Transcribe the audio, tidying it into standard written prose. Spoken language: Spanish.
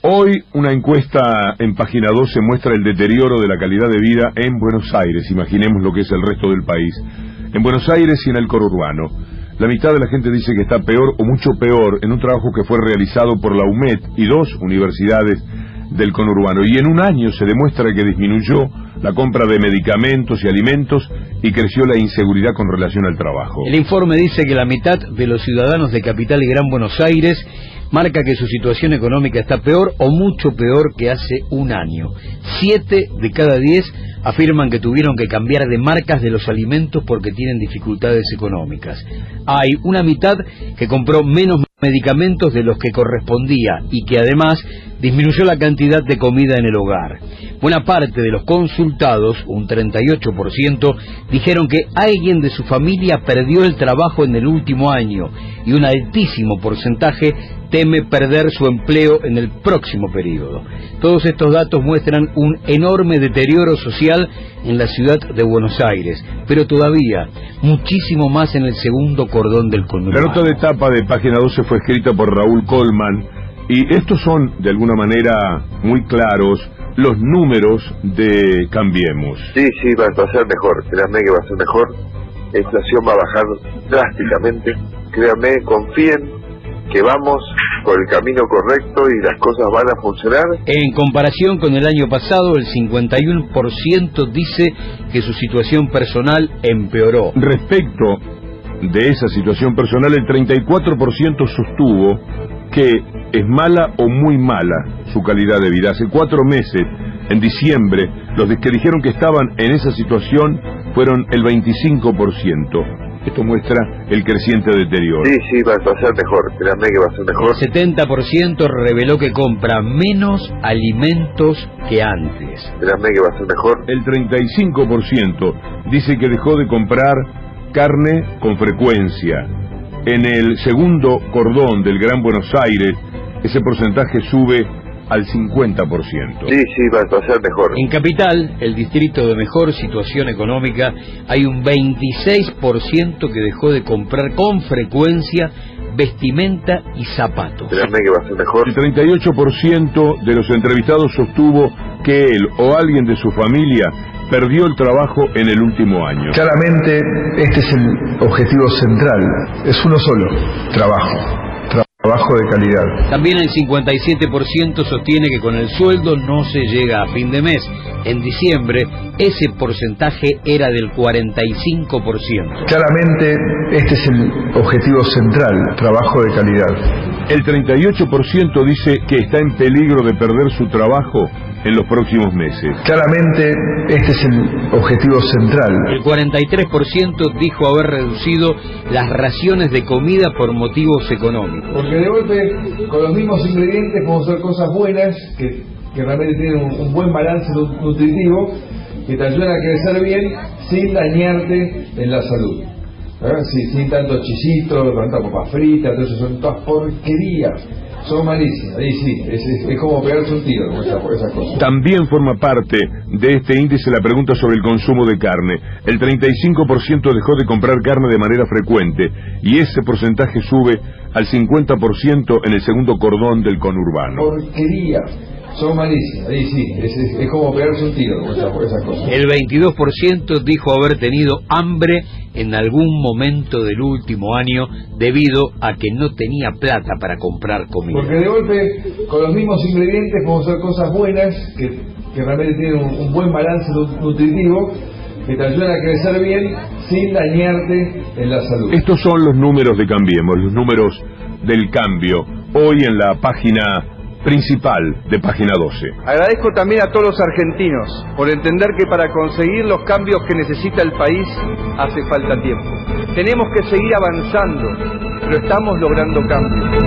Hoy una encuesta en Página 12 muestra el deterioro de la calidad de vida en Buenos Aires. Imaginemos lo que es el resto del país. En Buenos Aires y en el conurbano. La mitad de la gente dice que está peor o mucho peor en un trabajo que fue realizado por la UMED y 2 universidades del conurbano. Y en un año se demuestra que disminuyó la compra de medicamentos y alimentos y creció la inseguridad con relación al trabajo. El informe dice que la mitad de los ciudadanos de Capital y Gran Buenos Aires marca que su situación económica está peor o mucho peor que hace un año. 7 de cada 10 afirman que tuvieron que cambiar de marcas de los alimentos porque tienen dificultades económicas. Hay una mitad que compró menos medicamentos de los que correspondía y que además disminuyó la cantidad de comida en el hogar. Buena parte de los consultados, un 38%, dijeron que alguien de su familia perdió el trabajo en el último año y un altísimo porcentaje teme perder su empleo en el próximo periodo. Todos estos datos muestran un enorme deterioro social en la ciudad de Buenos Aires, pero todavía muchísimo más en el segundo cordón del conurbano. La nota de tapa de Página 12 fue escrita por Raúl Colman y estos son, de alguna manera, muy claros los números de Cambiemos. Sí, va a ser mejor, créanme que va a ser mejor. La inflación va a bajar drásticamente, créanme, confíen que vamos por el camino correcto y las cosas van a funcionar. En comparación con el año pasado, el 51% dice que su situación personal empeoró. Respecto de esa situación personal, el 34% sostuvo que es mala o muy mala su calidad de vida. Hace 4 meses, en diciembre, los que dijeron que estaban en esa situación fueron el 25%. Esto muestra el creciente deterioro. Sí, va a ser mejor, créanme que va a ser mejor. El 70% reveló que compra menos alimentos que antes. Créanme que va a ser mejor. El 35% dice que dejó de comprar carne con frecuencia. En el segundo cordón del Gran Buenos Aires, ese porcentaje sube al 50%. Sí, va a ser mejor. En Capital, el distrito de mejor situación económica, hay un 26% que dejó de comprar con frecuencia vestimenta y zapatos. Créanme que va a ser mejor. El 38% de los entrevistados sostuvo que él o alguien de su familia perdió el trabajo en el último año. Claramente, este es el objetivo central. Es uno solo: trabajo de calidad. También el 57% sostiene que con el sueldo no se llega a fin de mes. En diciembre, ese porcentaje era del 45%. Claramente, este es el objetivo central: trabajo de calidad. El 38% dice que está en peligro de perder su trabajo en los próximos meses. Claramente, este es el objetivo central. El 43% dijo haber reducido las raciones de comida por motivos económicos. Porque de golpe, con los mismos ingredientes podemos hacer cosas buenas, que realmente tienen un buen balance nutritivo, que te ayudan a crecer bien sin dañarte en la salud. Sin tanto chisito, tanta papa frita, entonces son todas porquerías. Son malísimas, y sí, es como pegarse un tiro con esas cosas. También forma parte de este índice la pregunta sobre el consumo de carne. El 35% dejó de comprar carne de manera frecuente y ese porcentaje sube al 50% en el segundo cordón del conurbano. Porquerías, son malísimas, y sí, es como pegarse un tiro con esas cosas. El 22% dijo haber tenido hambre en algún momento del último año debido a que no tenía plata para comprar comida. Porque de golpe, con los mismos ingredientes podemos hacer cosas buenas, que realmente tienen un buen balance nutritivo, que te ayudan a crecer bien sin dañarte en la salud. Estos son los números de Cambiemos, los números del cambio, hoy en la página principal de Página 12. Agradezco también a todos los argentinos por entender que para conseguir los cambios que necesita el país hace falta tiempo. Tenemos que seguir avanzando, pero estamos logrando cambios.